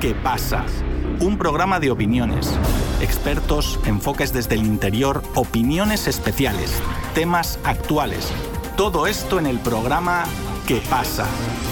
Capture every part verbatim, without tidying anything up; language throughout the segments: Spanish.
¿Qué pasa? Un programa de opiniones, expertos, enfoques desde el interior, opiniones especiales, temas actuales. Todo esto en el programa ¿Qué pasa?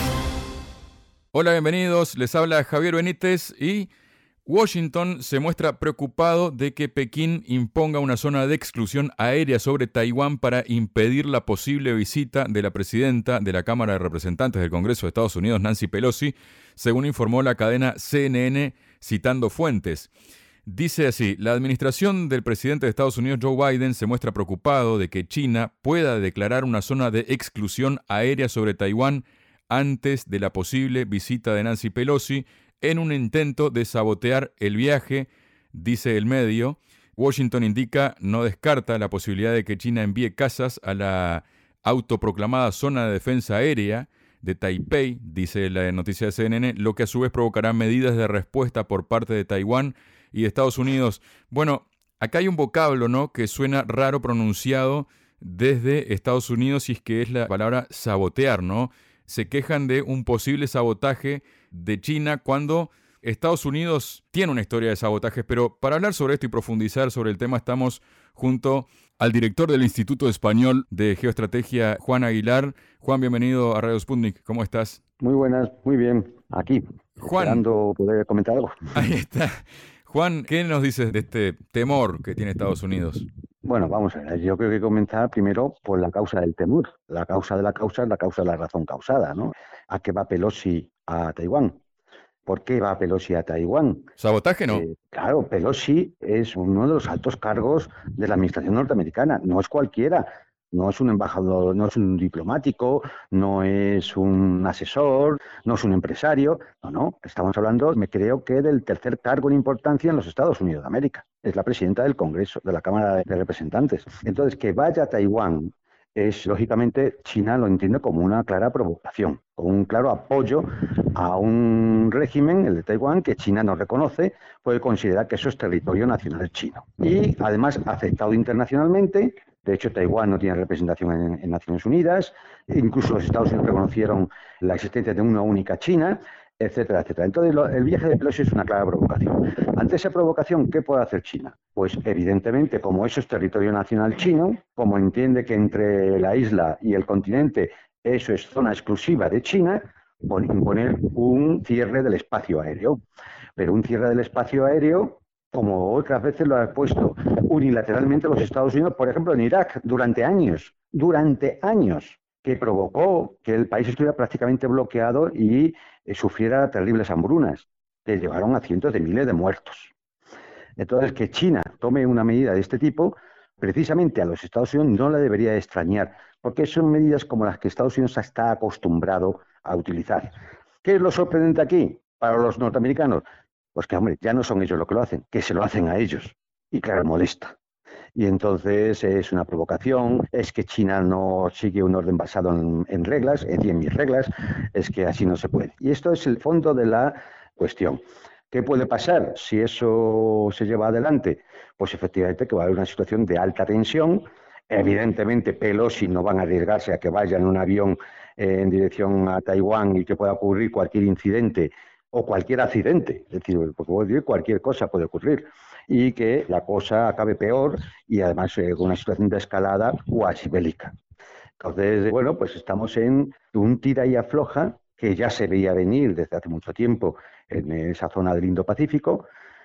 Hola, bienvenidos. Les habla Javier Benítez y Washington se muestra preocupado de que Pekín imponga una zona de exclusión aérea sobre Taiwán para impedir la posible visita de la presidenta de la Cámara de Representantes del Congreso de Estados Unidos, Nancy Pelosi, según informó la cadena C N N citando fuentes. Dice así: la administración del presidente de Estados Unidos, Joe Biden, se muestra preocupado de que China pueda declarar una zona de exclusión aérea sobre Taiwán antes de la posible visita de Nancy Pelosi, en un intento de sabotear el viaje, dice el medio. Washington indica no descarta la posibilidad de que China envíe cazas a la autoproclamada zona de defensa aérea de Taipei, dice la noticia de C N N, lo que a su vez provocará medidas de respuesta por parte de Taiwán y de Estados Unidos. Bueno, acá hay un vocablo, ¿no?, que suena raro pronunciado desde Estados Unidos, y es que es la palabra sabotear, ¿no? Se quejan de un posible sabotaje de China cuando Estados Unidos tiene una historia de sabotajes. Pero para hablar sobre esto y profundizar sobre el tema, estamos junto al director del Instituto Español de Geoestrategia, Juan Aguilar. Juan, bienvenido a Radio Sputnik. ¿Cómo estás? Muy buenas, muy bien. Aquí, Juan, esperando poder comentar algo. Ahí está. Juan, ¿qué nos dices de este temor que tiene Estados Unidos? Bueno, vamos a ver, yo creo que comenzar primero por la causa del temor. La causa de la causa es la causa de la razón causada, ¿no? ¿A qué va Pelosi a Taiwán? ¿Por qué va Pelosi a Taiwán? ¿Sabotaje, no? Eh, claro, Pelosi es uno de los altos cargos de la administración norteamericana, no es cualquiera. No es un embajador, no es un diplomático, no es un asesor, no es un empresario. No, no, estamos hablando, me creo que del tercer cargo en importancia en los Estados Unidos de América. Es la presidenta del Congreso, de la Cámara de Representantes. Entonces, que vaya a Taiwán es, lógicamente, China lo entiende como una clara provocación, como un claro apoyo a un régimen, el de Taiwán, que China no reconoce, puede considerar que eso es territorio nacional chino. Y, además, aceptado internacionalmente. De hecho, Taiwán no tiene representación en, en Naciones Unidas, incluso los Estados Unidos reconocieron la existencia de una única China, etcétera, etcétera. Entonces, lo, el viaje de Pelosi es una clara provocación. Ante esa provocación, ¿qué puede hacer China? Pues, evidentemente, como eso es territorio nacional chino, como entiende que entre la isla y el continente eso es zona exclusiva de China, imponer un cierre del espacio aéreo. Pero un cierre del espacio aéreo, como otras veces lo ha puesto unilateralmente los Estados Unidos, por ejemplo, en Irak, durante años, durante años, que provocó que el país estuviera prácticamente bloqueado y eh, sufriera terribles hambrunas, que llevaron a cientos de miles de muertos. Entonces, que China tome una medida de este tipo, precisamente a los Estados Unidos no le debería extrañar, porque son medidas como las que Estados Unidos está acostumbrado a utilizar. ¿Qué es lo sorprendente aquí para los norteamericanos? Pues que, hombre, ya no son ellos los que lo hacen, que se lo hacen a ellos. Y claro, molesta. Y entonces es una provocación, es que China no sigue un orden basado en, en reglas, en, en mis reglas, es que así no se puede. Y esto es el fondo de la cuestión. ¿Qué puede pasar si eso se lleva adelante? Pues efectivamente que va a haber una situación de alta tensión. Evidentemente Pelosi no van a arriesgarse a que vaya en un avión eh, en dirección a Taiwán y que pueda ocurrir cualquier incidente o cualquier accidente, es decir, porque cualquier cosa puede ocurrir, y que la cosa acabe peor y además eh, con una situación de escalada cuasi bélica. Entonces, bueno, pues estamos en un tira y afloja que ya se veía venir desde hace mucho tiempo en esa zona del Indo-Pacífico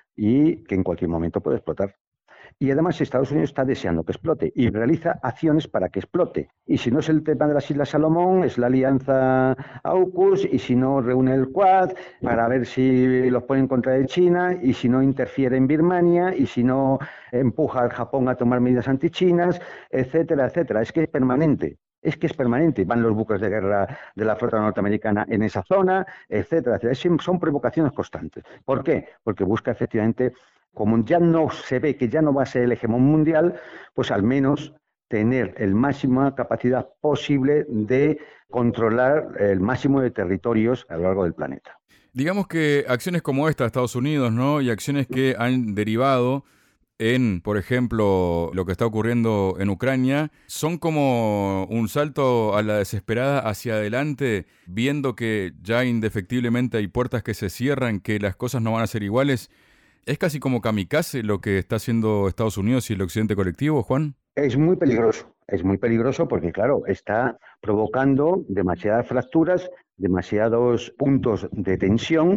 y que en cualquier momento puede explotar. Y además Estados Unidos está deseando que explote y realiza acciones para que explote. Y si no es el tema de las Islas Salomón, es la alianza AUKUS, y si no reúne el Quad para ver si los pone en contra de China, y si no interfiere en Birmania, y si no empuja al Japón a tomar medidas antichinas, etcétera, etcétera. Es que es permanente. Es que es permanente. Van los buques de guerra de la flota norteamericana en esa zona, etcétera, etcétera. Son provocaciones constantes. ¿Por qué? Porque busca efectivamente, como ya no se ve que ya no va a ser el hegemón mundial, pues al menos tener el máxima capacidad posible de controlar el máximo de territorios a lo largo del planeta. Digamos que acciones como esta de Estados Unidos, ¿no?, y acciones que han derivado en, por ejemplo, lo que está ocurriendo en Ucrania, son como un salto a la desesperada hacia adelante, viendo que ya indefectiblemente hay puertas que se cierran, que las cosas no van a ser iguales. ¿Es casi como kamikaze lo que está haciendo Estados Unidos y el occidente colectivo, Juan? Es muy peligroso, es muy peligroso porque, claro, está provocando demasiadas fracturas, demasiados puntos de tensión,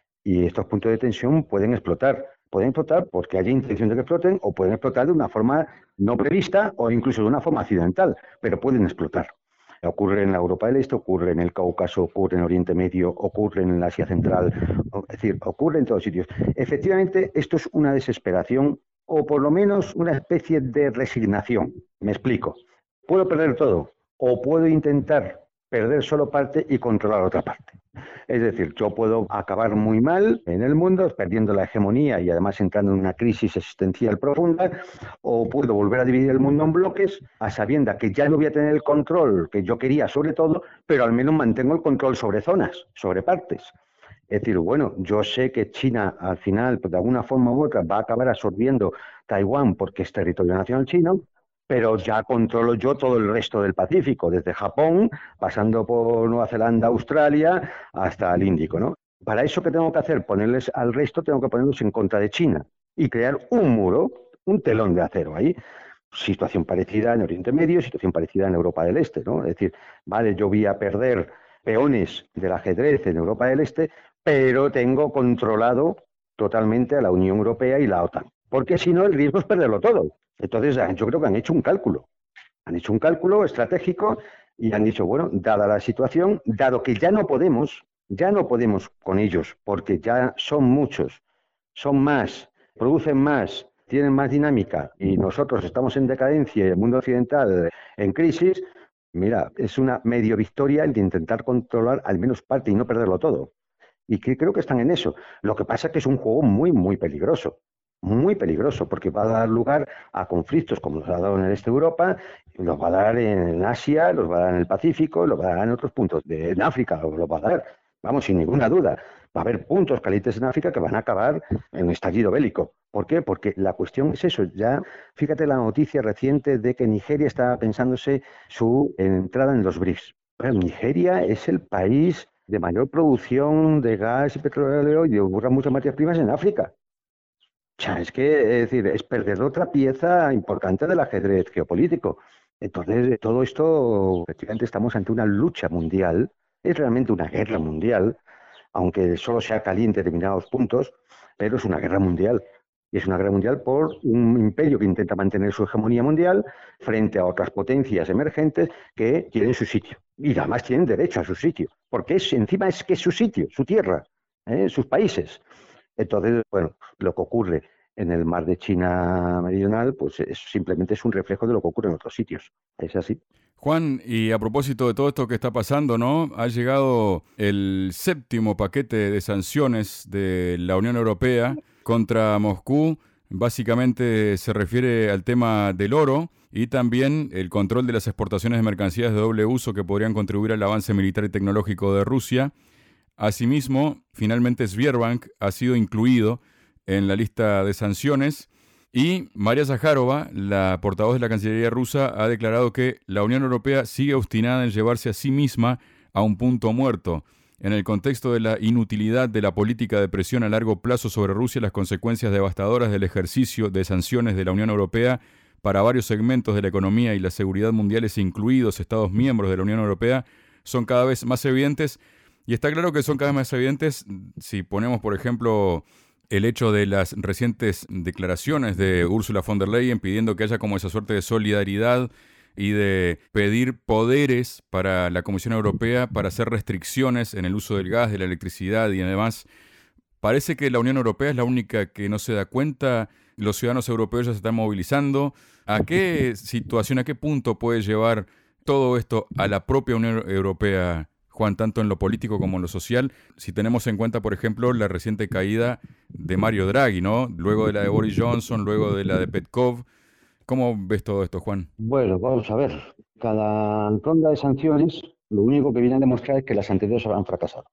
y estos puntos de tensión pueden explotar. Pueden explotar porque haya intención de que exploten, o pueden explotar de una forma no prevista o incluso de una forma accidental, pero pueden explotar. Ocurre en la Europa del Este, ocurre en el Cáucaso, ocurre en Oriente Medio, ocurre en el Asia Central, es decir, ocurre en todos sitios. Efectivamente, esto es una desesperación o por lo menos una especie de resignación. Me explico. Puedo perder todo o puedo intentar perder solo parte y controlar otra parte. Es decir, yo puedo acabar muy mal en el mundo, perdiendo la hegemonía y además entrando en una crisis existencial profunda, o puedo volver a dividir el mundo en bloques, a sabiendas que ya no voy a tener el control que yo quería sobre todo, pero al menos mantengo el control sobre zonas, sobre partes. Es decir, bueno, yo sé que China al final, pues de alguna forma u otra, va a acabar absorbiendo Taiwán porque es territorio nacional chino, pero ya controlo yo todo el resto del Pacífico, desde Japón, pasando por Nueva Zelanda, Australia, hasta el Índico, ¿no? Para eso, ¿qué tengo que hacer? Ponerles al resto, tengo que ponerlos en contra de China y crear un muro, un telón de acero ahí. Situación parecida en Oriente Medio, situación parecida en Europa del Este, ¿no? Es decir, vale, yo voy a perder peones del ajedrez en Europa del Este, pero tengo controlado totalmente a la Unión Europea y la OTAN. Porque si no, el riesgo es perderlo todo. Entonces, yo creo que han hecho un cálculo. Han hecho un cálculo estratégico y han dicho, bueno, dada la situación, dado que ya no podemos, ya no podemos con ellos, porque ya son muchos, son más, producen más, tienen más dinámica, y nosotros estamos en decadencia y el mundo occidental en crisis, mira, es una medio victoria el de intentar controlar al menos parte y no perderlo todo. Y que creo que están en eso. Lo que pasa es que es un juego muy, muy peligroso. Muy peligroso, porque va a dar lugar a conflictos como los ha dado en el este de Europa, los va a dar en Asia, los va a dar en el Pacífico, los va a dar en otros puntos de en África, los va a dar, vamos, sin ninguna duda. Va a haber puntos calientes en África que van a acabar en un estallido bélico. ¿Por qué? Porque la cuestión es eso. Ya, fíjate la noticia reciente de que Nigeria está pensándose su entrada en los BRICS. Bueno, Nigeria es el país de mayor producción de gas y petróleo y de muchas materias primas en África. O sea, es que, es decir, es perder otra pieza importante del ajedrez geopolítico. Entonces, todo esto, efectivamente, estamos ante una lucha mundial, es realmente una guerra mundial, aunque solo sea caliente en determinados puntos, pero es una guerra mundial. Y es una guerra mundial por un imperio que intenta mantener su hegemonía mundial frente a otras potencias emergentes que tienen su sitio. Y además tienen derecho a su sitio, porque es, encima es que es su sitio, su tierra, ¿eh? Sus países. Entonces, bueno, lo que ocurre en el mar de China Meridional, pues es, simplemente es un reflejo de lo que ocurre en otros sitios. Es así. Juan, y a propósito de todo esto que está pasando, ¿no? Ha llegado el séptimo paquete de sanciones de la Unión Europea contra Moscú. Básicamente se refiere al tema del oro y también el control de las exportaciones de mercancías de doble uso que podrían contribuir al avance militar y tecnológico de Rusia. Asimismo, finalmente Sberbank ha sido incluido en la lista de sanciones y María Zakharova, la portavoz de la Cancillería rusa, ha declarado que la Unión Europea sigue obstinada en llevarse a sí misma a un punto muerto. En el contexto de la inutilidad de la política de presión a largo plazo sobre Rusia, las consecuencias devastadoras del ejercicio de sanciones de la Unión Europea para varios segmentos de la economía y la seguridad mundiales, incluidos Estados miembros de la Unión Europea, son cada vez más evidentes. Y está claro que son cada vez más evidentes si ponemos, por ejemplo, el hecho de las recientes declaraciones de Ursula von der Leyen pidiendo que haya como esa suerte de solidaridad y de pedir poderes para la Comisión Europea para hacer restricciones en el uso del gas, de la electricidad y demás. Parece que la Unión Europea es la única que no se da cuenta. Los ciudadanos europeos ya se están movilizando. ¿A qué situación, a qué punto puede llevar todo esto a la propia Unión Europea, Juan, tanto en lo político como en lo social, si tenemos en cuenta, por ejemplo, la reciente caída de Mario Draghi, ¿no? Luego de la de Boris Johnson, luego de la de Petkov? ¿Cómo ves todo esto, Juan? Bueno, vamos a ver. Cada ronda de sanciones, lo único que viene a demostrar es que las anteriores han fracasado.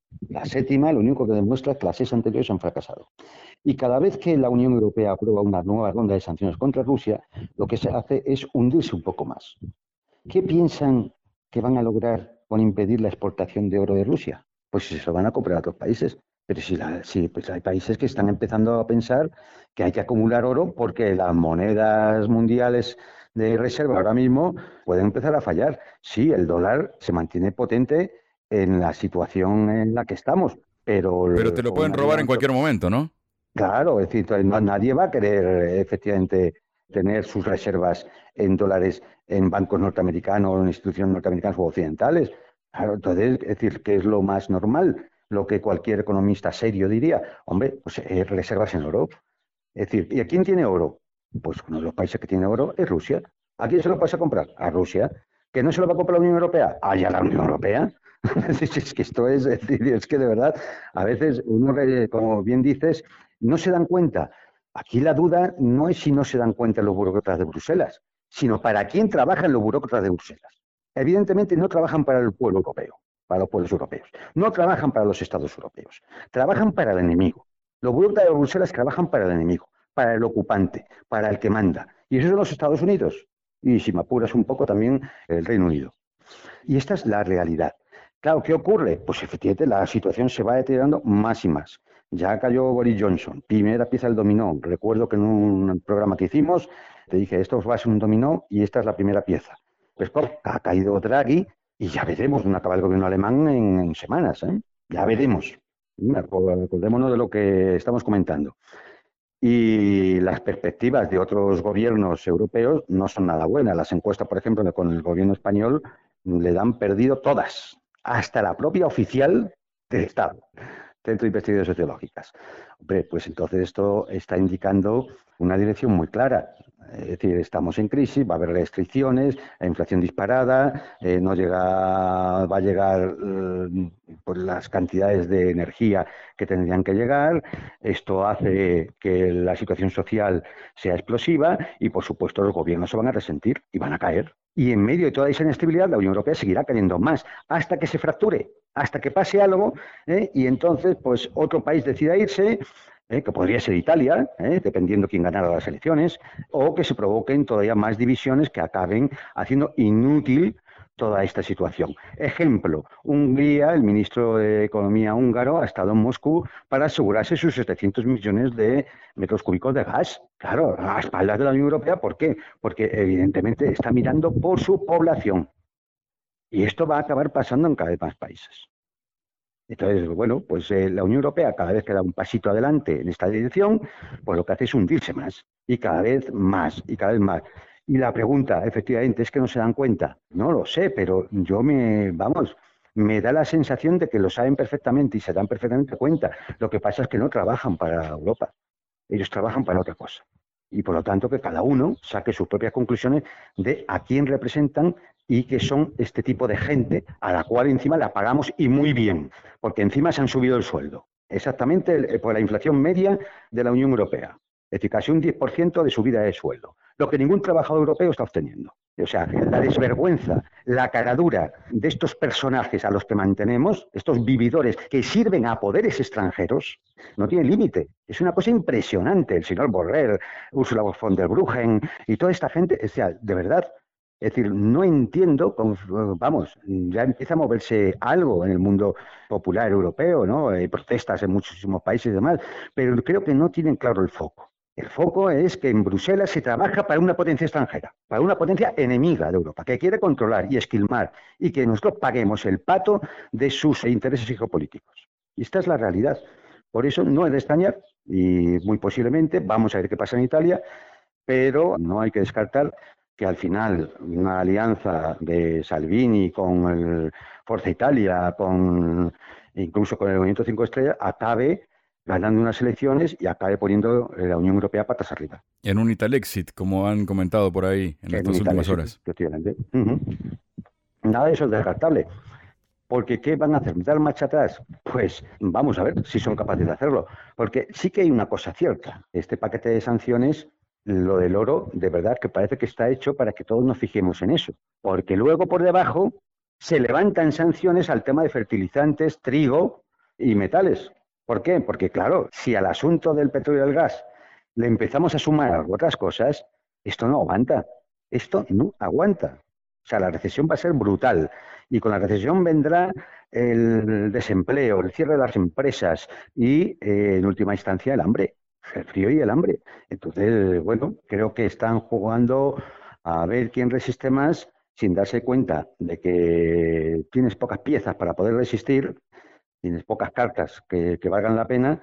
La séptima lo único que demuestra es que las seis anteriores han fracasado. Y cada vez que la Unión Europea aprueba una nueva ronda de sanciones contra Rusia, lo que se hace es hundirse un poco más. ¿Qué piensan que van a lograr con impedir la exportación de oro de Rusia? Pues si se lo van a comprar a otros países. Pero si, la, si pues hay países que están empezando a pensar que hay que acumular oro porque las monedas mundiales de reserva ahora mismo pueden empezar a fallar. Sí, el dólar se mantiene potente en la situación en la que estamos, pero... Pero te lo pueden robar en cualquier momento, ¿no? Claro, es decir, nadie va a querer efectivamente tener sus reservas en dólares en bancos norteamericanos o en instituciones norteamericanas o occidentales. Claro, entonces, es decir, ¿qué es lo más normal? Lo que cualquier economista serio diría, hombre, pues eh, reservas en oro. Es decir, ¿y a quién tiene oro? Pues uno de los países que tiene oro es Rusia. ¿A quién se lo vas a comprar? A Rusia. ¿Que no se lo va a comprar la Unión Europea? Ah, ya la Unión Europea. Es que esto es, es decir, es que de verdad, a veces uno, como bien dices, no se dan cuenta. Aquí la duda no es si no se dan cuenta los burócratas de Bruselas, sino para quién trabajan los burócratas de Bruselas. Evidentemente no trabajan para el pueblo europeo, para los pueblos europeos. No trabajan para los estados europeos. Trabajan para el enemigo. Los burócratas de Bruselas trabajan para el enemigo, para el ocupante, para el que manda. Y esos son los Estados Unidos. Y si me apuras un poco, también el Reino Unido. Y esta es la realidad. Claro, ¿qué ocurre? Pues efectivamente la situación se va deteriorando más y más. Ya cayó Boris Johnson, primera pieza del dominó. Recuerdo que en un programa que hicimos te dije, esto va a ser un dominó y esta es la primera pieza. Pues ha caído Draghi y ya veremos dónde acaba el gobierno alemán en, en semanas. ¿eh? Ya veremos. Acordémonos de lo que estamos comentando. Y las perspectivas de otros gobiernos europeos no son nada buenas. Las encuestas, por ejemplo, con el gobierno español le dan perdido todas, hasta la propia oficial del Estado, Centro de Investigaciones Sociológicas. Hombre, pues entonces esto está indicando una dirección muy clara. Es decir, estamos en crisis, va a haber restricciones, la inflación disparada, eh, no llega, va a llegar eh, pues las cantidades de energía que tendrían que llegar. Esto hace que la situación social sea explosiva y, por supuesto, los gobiernos se van a resentir y van a caer. Y en medio de toda esa inestabilidad, la Unión Europea seguirá cayendo más hasta que se fracture, hasta que pase algo, ¿eh? Y entonces, pues, otro país decida irse, ¿eh? que podría ser Italia, ¿eh? dependiendo quién ganara las elecciones, o que se provoquen todavía más divisiones que acaben haciendo inútil toda esta situación. Ejemplo, Hungría, el ministro de Economía húngaro ha estado en Moscú para asegurarse sus setecientos millones de metros cúbicos de gas. Claro, a espaldas de la Unión Europea. ¿Por qué? Porque evidentemente está mirando por su población. Y esto va a acabar pasando en cada vez más países. Entonces, bueno, pues eh, la Unión Europea cada vez que da un pasito adelante en esta dirección, pues lo que hace es hundirse más, y cada vez más, y cada vez más. Y la pregunta, efectivamente, es que no se dan cuenta. No lo sé, pero yo me, vamos, me da la sensación de que lo saben perfectamente y se dan perfectamente cuenta. Lo que pasa es que no trabajan para Europa. Ellos trabajan para otra cosa. Y por lo tanto que cada uno saque sus propias conclusiones de a quién representan y que son este tipo de gente a la cual encima la pagamos y muy bien, porque encima se han subido el sueldo. Exactamente por la inflación media de la Unión Europea. Es decir, casi un diez por ciento de subida de sueldo, lo que ningún trabajador europeo está obteniendo. O sea, la desvergüenza, la caradura de estos personajes a los que mantenemos, estos vividores que sirven a poderes extranjeros, no tiene límite. Es una cosa impresionante. El señor Borrell, Ursula von der Leyen y toda esta gente, o sea, de verdad. Es decir, no entiendo, vamos, ya empieza a moverse algo en el mundo popular europeo, ¿no? Hay protestas en muchísimos países y demás, pero creo que no tienen claro el foco. El foco es que en Bruselas se trabaja para una potencia extranjera, para una potencia enemiga de Europa, que quiere controlar y esquilmar y que nosotros paguemos el pato de sus intereses geopolíticos. Y esta es la realidad. Por eso no es de extrañar y muy posiblemente vamos a ver qué pasa en Italia, pero no hay que descartar que al final una alianza de Salvini con el Forza Italia, con incluso con el Movimiento Cinco Estrellas, acabe ganando unas elecciones y acabe poniendo la Unión Europea patas arriba. En un Italexit, como han comentado por ahí en, en estas últimas horas. Uh-huh. Nada de eso es descartable. Porque ¿qué van a hacer? ¿Dar marcha atrás? Pues vamos a ver si son capaces de hacerlo. Porque sí que hay una cosa cierta. Este paquete de sanciones, lo del oro, de verdad que parece que está hecho para que todos nos fijemos en eso. Porque luego por debajo se levantan sanciones al tema de fertilizantes, trigo, y metales. ¿Por qué? Porque, claro, si al asunto del petróleo y el gas le empezamos a sumar otras cosas, esto no aguanta. Esto no aguanta. O sea, la recesión va a ser brutal. Y con la recesión vendrá el desempleo, el cierre de las empresas y, eh, en última instancia, el hambre. El frío y el hambre. Entonces, bueno, creo que están jugando a ver quién resiste más sin darse cuenta de que tienes pocas piezas para poder resistir, tienes pocas cartas que, que valgan la pena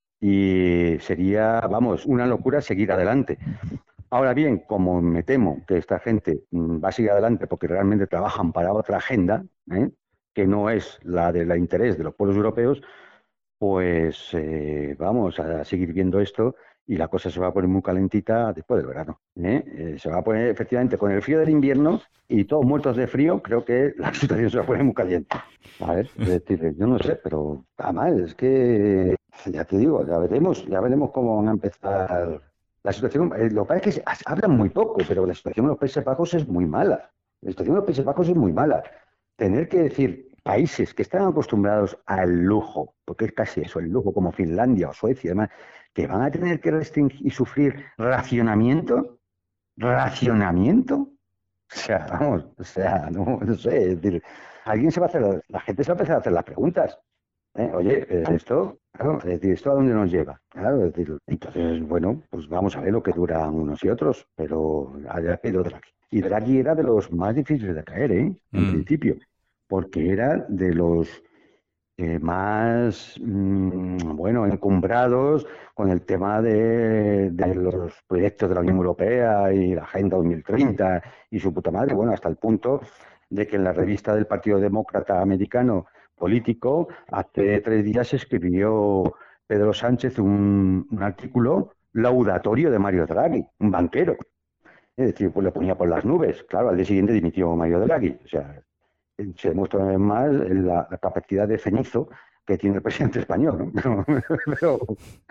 y sería, vamos, una locura seguir adelante. Ahora bien, como me temo que esta gente mm, va a seguir adelante porque realmente trabajan para otra agenda, ¿eh? que no es la del interés de los pueblos europeos, pues eh, vamos a seguir viendo esto y la cosa se va a poner muy calentita después del verano. ¿eh? Eh, se va a poner efectivamente con el frío del invierno y todos muertos de frío, creo que la situación se va a poner muy caliente. A ver, es decir, yo no sé, pero además es que ya te digo, ya veremos, ya veremos cómo van a empezar la situación. Eh, lo que pasa es que se- hablan muy poco, pero la situación en los Países Bajos es muy mala. La situación en los Países Bajos es muy mala. Tener que decir países que están acostumbrados al lujo, porque es casi eso, el lujo, como Finlandia o Suecia, además, que van a tener que restringir y sufrir racionamiento, racionamiento, o sea, vamos, o sea, no, no sé, es decir, alguien se va a hacer, la gente se va a empezar a hacer las preguntas. ¿eh? Oye, eh, esto, claro, es decir, ¿esto a dónde nos lleva? Claro, es decir, entonces, bueno, pues vamos a ver lo que duran unos y otros, pero haya caído Draghi. Y Draghi era de los más difíciles de caer, ¿eh? En Mm. principio, porque era de los eh, más, mm, bueno, encumbrados con el tema de, de los proyectos de la Unión Europea y la Agenda dos mil treinta y su puta madre, bueno, hasta el punto de que en la revista del Partido Demócrata Americano Político, hace tres días escribió Pedro Sánchez un, un artículo laudatorio de Mario Draghi, un banquero. Es decir, pues le ponía por las nubes. Claro, al día siguiente dimitió Mario Draghi. O sea, se demuestra una vez más la, la capacidad de cenizo que tiene el presidente español, ¿no? Pero,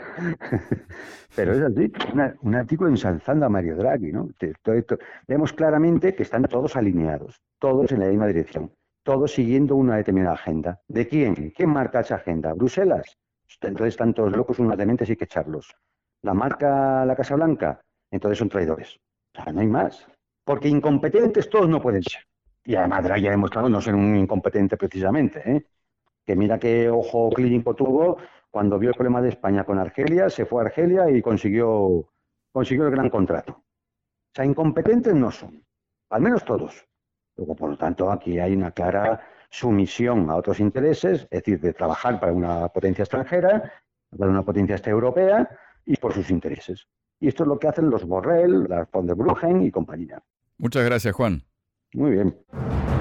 pero es así, una- un artículo ensalzando a Mario Draghi, ¿no? Te- todo esto- vemos claramente que están todos alineados, todos en la misma dirección, todos siguiendo una determinada agenda. ¿De quién? ¿Quién marca esa agenda? ¿Bruselas? Entonces están todos locos, unos dementes, hay que echarlos. ¿La marca la Casa Blanca? Entonces son traidores. O sea, no hay más. Porque incompetentes todos no pueden ser. Y además Draghi ha demostrado no ser un incompetente precisamente, ¿eh? Que mira qué ojo clínico tuvo cuando vio el problema de España con Argelia, se fue a Argelia y consiguió, consiguió el gran contrato. O sea, incompetentes no son, al menos todos. Luego, por lo tanto, aquí hay una clara sumisión a otros intereses, es decir, de trabajar para una potencia extranjera, para una potencia este europea y por sus intereses. Y esto es lo que hacen los Borrell, las von der Bruggen y compañía. Muchas gracias, Juan. Muy bien.